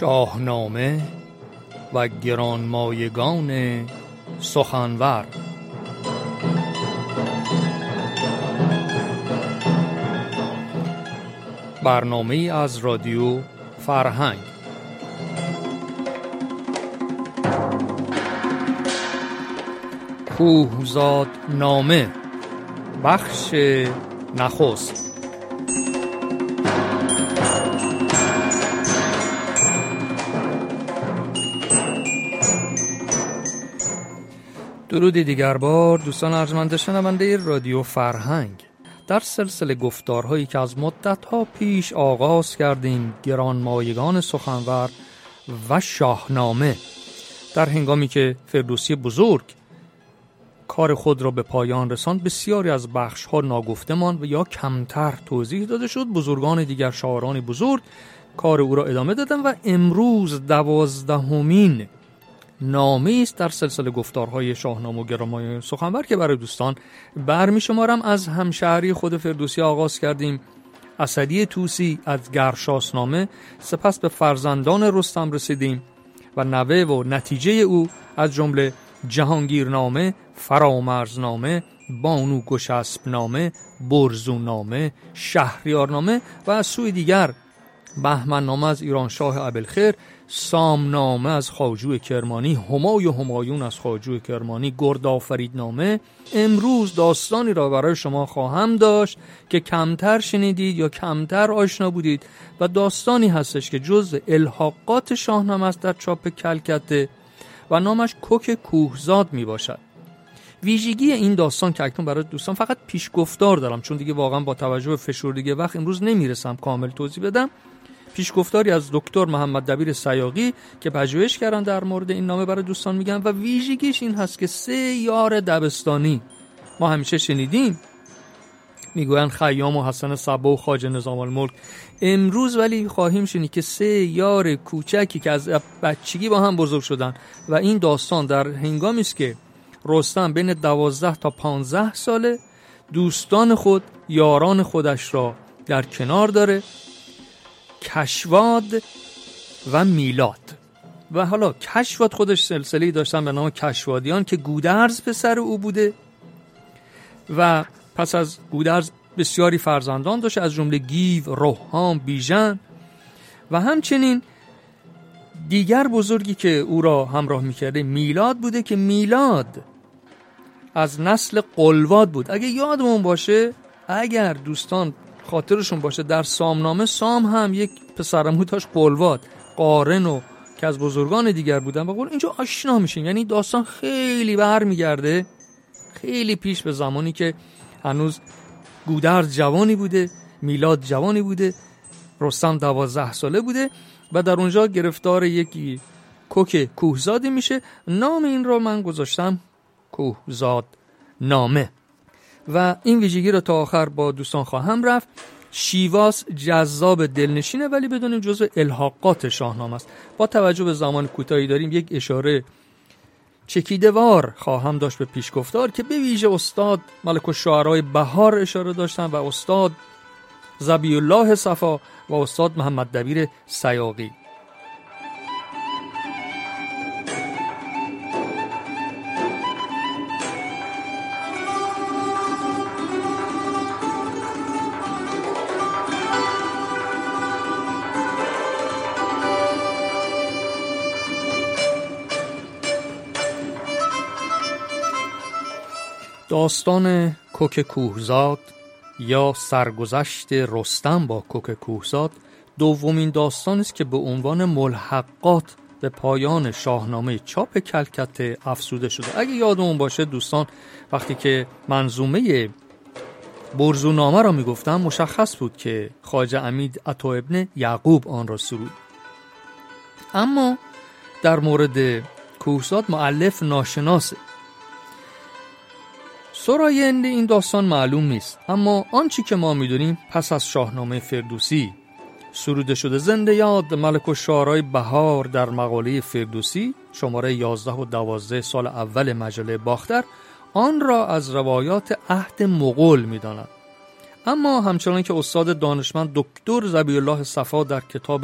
شاهنامه و گرانمایگان سخنور. برنامه از رادیو فرهنگ. کوهزاد نامه بخش نخست. درود دیگر بار دوستان ارجمند شنونده رادیو فرهنگ. در سلسله گفتارهایی که از مدت‌ها پیش آغاز کردیم، گرانمایگان سخنور و شاهنامه، در هنگامی که فردوسی بزرگ کار خود را به پایان رساند، بسیاری از بخش‌ها ناگفته ماند و یا کمتر توضیح داده شد. بزرگان دیگر، شاعران بزرگ، کار او را ادامه دادن و امروز 12مین نامه است در سلسله گفتارهای شاهنامه و گرانمایگان سخنور که برای دوستان برمی شمارم. از همشهری خود فردوسی آغاز کردیم، اسدی طوسی از گرشاسنامه، سپس به فرزندان رستم رسیدیم و نوه و نتیجه او از جمله جهانگیرنامه، فرامرزنامه، بانو گشسبنامه، برزونامه، شهریارنامه و از سوی دیگر بهمننامه از ایرانشاه ابوالخیر، سامنامه از خواجو کرمانی، همای و همایون از خواجو کرمانی، گردآفریدنامه. امروز داستانی را برای شما خواهم داشت که کمتر شنیدید یا کمتر آشنا بودید و داستانی هستش که جزء الحاقات شاهنامه است در چاپ کلکته و نامش کوک کوهزاد می باشد. ویژگی این داستان که اکنون برای دوستان فقط پیشگفتار دارم، چون دیگه واقعا با توجه به فشردگی وقت امروز نمیرسم کامل توضیح بدم. پیشگفتاری از دکتر محمد دبیر سیاقی که پژوهش کردن در مورد این نامه برای دوستان میگم و ویژگیش این هست که 3 یار دبستانی ما همیشه شنیدیم، میگوین خیام و حسن صبا و خواجه نظام الملک. امروز ولی خواهیم شنید که 3 یار کوچکی که از بچگی با هم بزرگ شدن و این داستان در هنگامی است که رستم بین 12 تا 15 ساله دوستان خود، یاران خودش را در کنار داره، کشواد و میلاد. و حالا کشواد خودش سلسله‌ای داشتن به نام کشوادیان که گودرز پسر او بوده و پس از گودرز بسیاری فرزندان داشت، از جمله گیو، روحام، بیژن و همچنین دیگر بزرگی که او را همراه می‌کرده میلاد بوده که میلاد از نسل قلواد بود. اگه یادمون باشه، اگر دوستان خاطرشون باشه، در سامنامه سام هم یک پسرمو داشت قلواد، قارن و که از بزرگان دیگر بودن. با قول اینجا آشنا میشین، یعنی داستان خیلی برمیگرده خیلی پیش به زمانی که هنوز گودرز جوانی بوده، میلاد جوانی بوده، رستم 12 ساله بوده و در اونجا گرفتار یکی کوک کوهزادی میشه. نام این رو من گذاشتم کوهزاد نامه و این ویژگی رو تا آخر با دوستان خواهم رفت. شیواس جذاب، دلنشینه، ولی بدونیم جزء الحاقات شاهنامه است. با توجه به زمان کوتاهی داریم، یک اشاره چکیده‌وار خواهم داشت به پیشگفتار که به ویژه استاد ملک الشعرای بهار اشاره داشتن و استاد ذبیح الله صفا و استاد محمد دبیر سیاقی. داستان کوک کوهزاد یا سرگذشت رستم با کوک کوهزاد دومین داستان است که به عنوان ملحقات به پایان شاهنامه چاپ کلکته افزوده شده. اگه یادمون باشه دوستان، وقتی که منظومه برزونامه را میگفتم، مشخص بود که خواجه عمید عطا ابن یعقوب آن را سرود. اما در مورد کوهزاد مؤلف ناشناسه. سراینده این داستان معلوم نیست، اما آنچه که ما میدونیم پس از شاهنامه فردوسی سروده شده. زنده یاد ملک الشعرای بهار در مقاله فردوسی شماره 11 و 12 سال اول مجله باختر آن را از روایات عهد مغول می‌داند. اما همچنان که استاد دانشمند دکتر ذبیح الله صفا در کتاب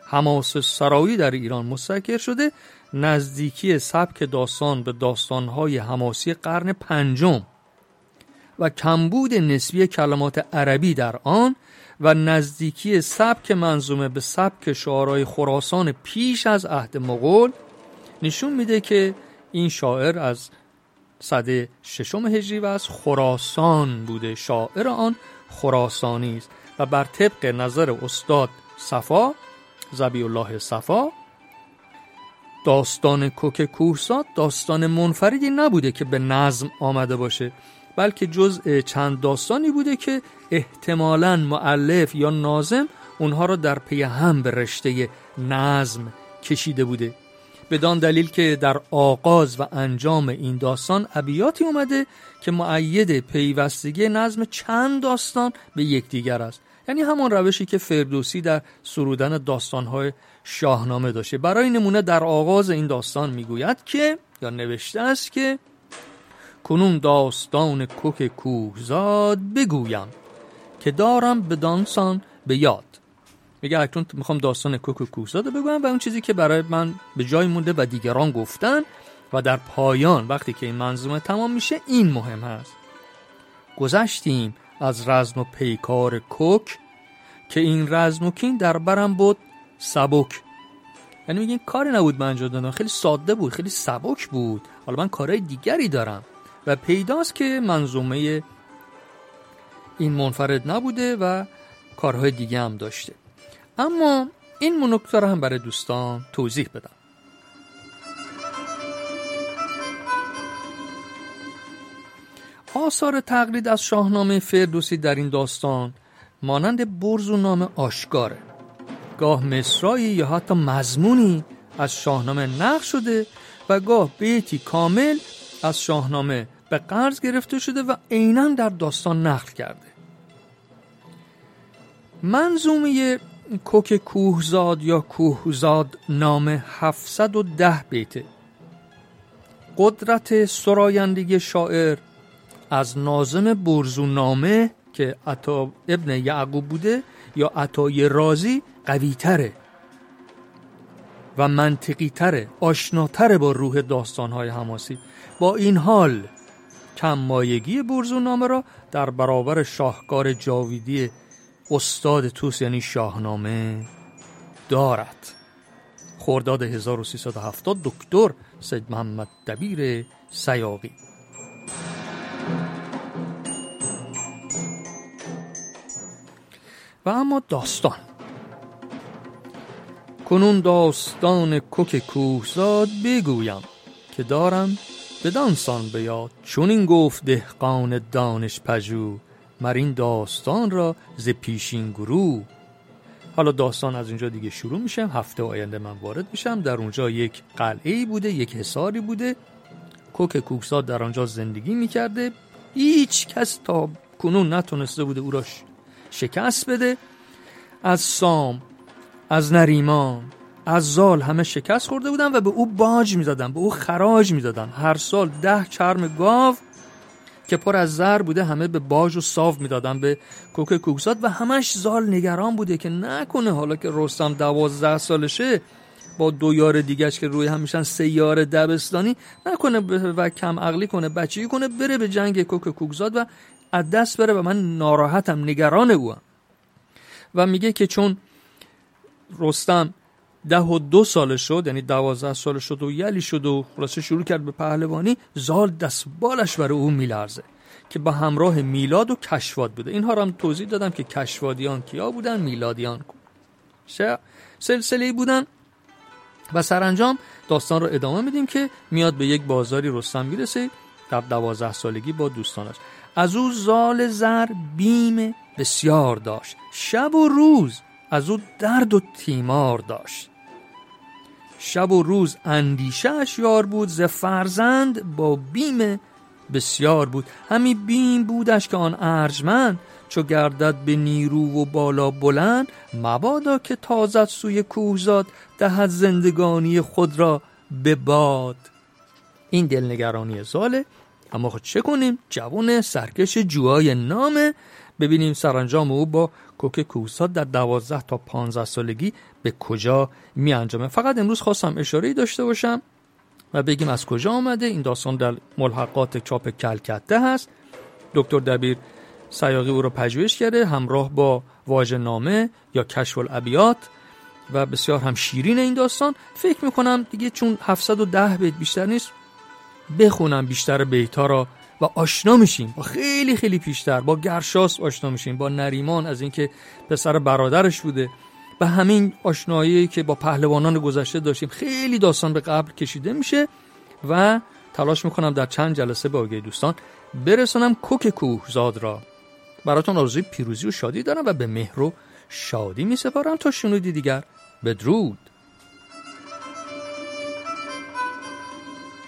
حماسه سرایی در ایران مستقر شده، نزدیکی سبک داستان به داستان‌های حماسی قرن پنجم و کمبود نسبی کلمات عربی در آن و نزدیکی سبک منظومه به سبک شاعرای خراسان پیش از عهد مغول نشون میده که این شاعر از سده 6 هجری و از خراسان بوده، شاعر آن خراسانی است و بر طبق نظر استاد صفا ذبیح الله صفا داستان کوک کوهزاد داستان منفردی نبوده که به نظم آمده باشه، بلکه جزء چند داستانی بوده که احتمالاً مؤلف یا ناظم اونها را در پی هم به رشته نظم کشیده بوده، بدان دلیل که در آغاز و انجام این داستان ابیاتی اومده که مؤید پیوستگی نظم چند داستان به یکدیگر است، یعنی همون روشی که فردوسی در سرودن داستان‌های شاهنامه داشته. برای نمونه در آغاز این داستان میگوید که یا نوشته است که کنون داستان کوک کوهزاد بگویم که دارم بدانسان به یاد. میگه اکنون میخوام داستان کوک کوهزاد بگویم و اون چیزی که برای من به جای مونده و دیگران گفتن و در پایان وقتی که این منظومه تمام میشه این مهم هست: گذشتیم از رزم و پیکار کوک که این رزم و کین در برم بود سبک. یعنی میگه این کاری نبود من انجام دادم، خیلی ساده بود، خیلی سبک بود، حالا من کارهای دیگری دارم. و پیداست که منظومه این منفرد نبوده و کارهای دیگه هم داشته. اما این نکته رو هم برای دوستان توضیح بدم. آثار تقلید از شاهنامه فردوسی در این داستان مانند برزونامه آشکاره. گاه مصرعی یا حتی مضمونی از شاهنامه نقل شده و گاه بیتی کامل از شاهنامه به قرض گرفته شده و عیناً در داستان نقل کرده. منظومه کوک کوهزاد یا کوهزاد نامه 710 بیته. قدرت سرایندگی شاعر از ناظم برزونامه که عطا ابن یعقوب بوده یا عطای رازی قوی تره و منطقی تره، آشناتره با روح داستان‌های حماسی. با این حال کم مایگی برزونامه را در برابر شاهکار جاویدی استاد توس یعنی شاهنامه دارد. خرداد 1370 دکتر سید محمد دبیر سیاقی. و اما داستان. کنون داستان کوک کوهزاد بگویم که دارم بدانسان به یاد، چون این گفت دهقان دانش پژوه، مر این داستان را ز پیشین گروه. حالا داستان از اینجا دیگه شروع میشه، هفته آینده من وارد میشم. در اونجا یک قلعه‌ای بوده، یک حصاری بوده، کوک کوهزاد در آنجا زندگی میکرده، هیچ کس تا کنون نتونسته بوده او را شکست بده. از سام، از نریمان، از زال همه شکست خورده بودن و به او باج میدادن، به او خراج میدادن. هر سال 10 چرم گاو که پر از زر بوده همه به باج و صاف میدادن به کوک کوهزاد و همش زال نگران بوده که نکنه حالا که رستم 12 سالشه با 2 یار دیگهش که روی هم میشن 3 یار دبستانی، نکنه و کم عقلی کنه، بچگی کنه، بره به جنگ کوک کوهزاد و از دست بره و من ناراحتم، نگران اوام. و میگه که چون رستم 12 سالش شد، یعنی 12 سالش شد و یلی شد و خلاصه شروع کرد به پهلوانی، زال دست بالش برای او میلرزه که با همراه میلاد و کشواد بوده. اینها رو هم توضیح دادم که کشوادیان کیا بودن، میلادیان سلسله‌ای بودن. و سرانجام داستان رو ادامه میدیم که میاد به یک بازاری رستم میرسه در 12 سالگی با دوستانش. از او زال زر بیم بسیار داشت، شب و روز از او درد و تیمار داشت. شب و روز اندیشه اش یار بود، ز فرزند با بیم بسیار بود. همی بیم بودش که آن ارجمند، چو گردد به نیرو و بالا بلند، مبادا که تازد سوی کوهزاد، دهد زندگانی خود را به باد. این دلنگرانی زاله. اما خود چه کنیم؟ جوان سرکش جوهای نامه. ببینیم سرانجام او با کوک کوهسار در 12 تا 15 سالگی به کجا می انجامه. فقط امروز خواستم اشاره‌ای داشته باشم و بگیم از کجا آمده. این داستان در ملحقات چاپ کلکته هست. دکتر دبیر سیاقی او رو پژوهش کرده همراه با واژه‌نامه یا کشف الابیات و بسیار هم شیرین این داستان. فکر میکنم دیگه چون 710 بیت بیشتر نیست بخونم بیشتر بیت‌ها را و آشنا میشیم با خیلی خیلی پیشتر با گرشاسب آشنا میشیم، با نریمان از اینکه پسر برادرش بوده و همین آشنایی که با پهلوانان گذشته داشتیم. خیلی داستان به قبل کشیده میشه و تلاش میکنم در چند جلسه به آگاهی دوستان برسونم کوک کوهزاد را. براتون آرزوی پیروزی و شادی دارم و به مهر و شادی میسپارم تا شنودی دیگر. بدرود.